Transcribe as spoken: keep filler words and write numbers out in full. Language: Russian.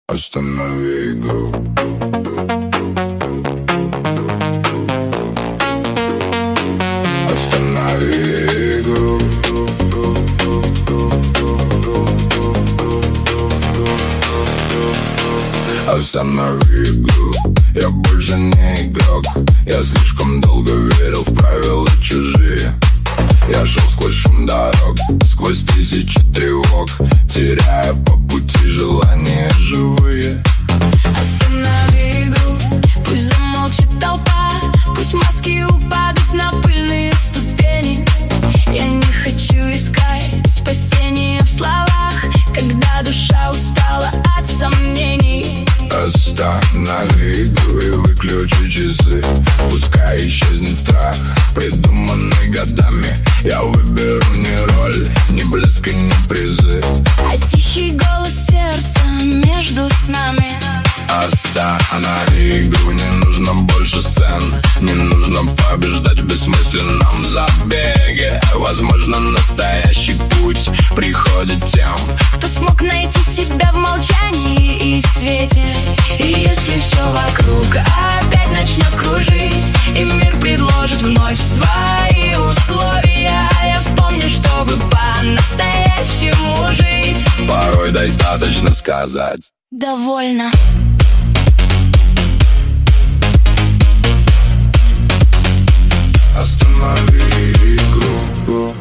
Останови игру. Останови игру. Останови игру. Я больше не игрок. Я слишком долго верил в правила чужие. Я шел сквозь шум дорог, сквозь тысячи тревог, теряя по пути желания живые. Останови игру, пусть замолчит толпа, пусть маски упадут на пыльные ступени. Я не хочу искать спасения в словах, когда душа устала от сомнений. Останови игру и выключи часы. Пускай исчезнет страх, придуманный годами. Я выберу не роль, ни блеск и ни призы, а тихий голос сердца между снами. Останови игру, не нужно больше сцен. Не нужно побеждать в бессмысленном забеге. Возможно, настоящий путь приходит тем, кто смог найти себя в молчании и свете. И если все вокруг опять начнет кружить, и мир предложит вновь свои условия, я вспомню, чтобы по-настоящему жить. порой достаточно сказать довольно. Останови игру.